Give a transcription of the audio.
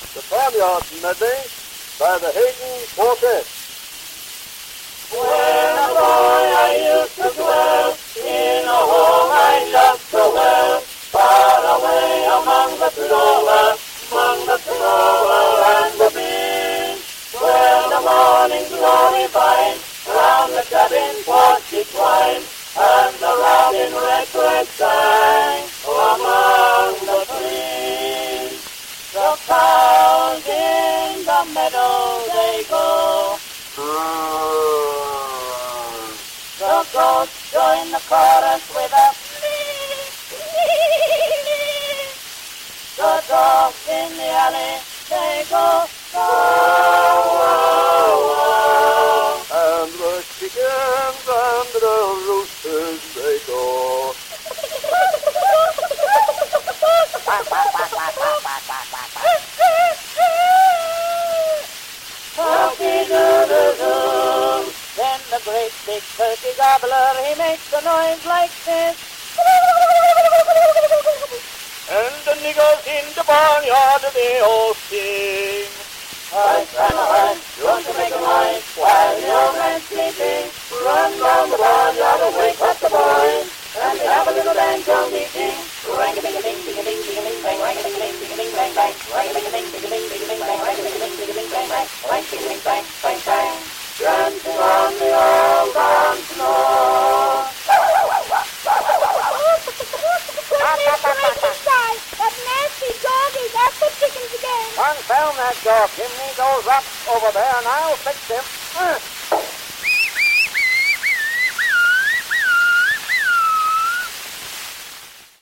The Farmyard Medley by the Hayden Quartet. When a boy I used to dwell in a home I loved so well, far away among the clover and the beans, where the morning glory vine round the cabin porch did twine, and the robin redbird sang among the trees. The cows in the meadow they go, the goats join the chorus with a bleat. The dogs in the alley, they go, wow, wow, wow. And the chickens and the roosters, they go. Turkey-doo-doo-doo. Then the great big turkey gobbler, he makes a noise like this. And the niggers in the barnyard, they all sing. Hush, Grandma, hush, don't you make a noise while the old man's sleeping. Run down the barnyard and wake up the boys, and we have a little banjo meeting. Rang-a-ding-a-ding, ding-a-ding, ding-a-ding, bang, rang-a-ding-a-ding, ding-a-ding, bang, bang, rang-a-ding-a-ding, ding-a-ding, ding-a-ding, bang, rang-a-ding-a-ding, ding-a-ding, bang, bang, rang-a-ding-a-ding, bang, bang, bang. Dancing on the old dance floor. That nasty dog is after chickens again. Confound that dog, Jimmy. Goes up over there and I'll fix him.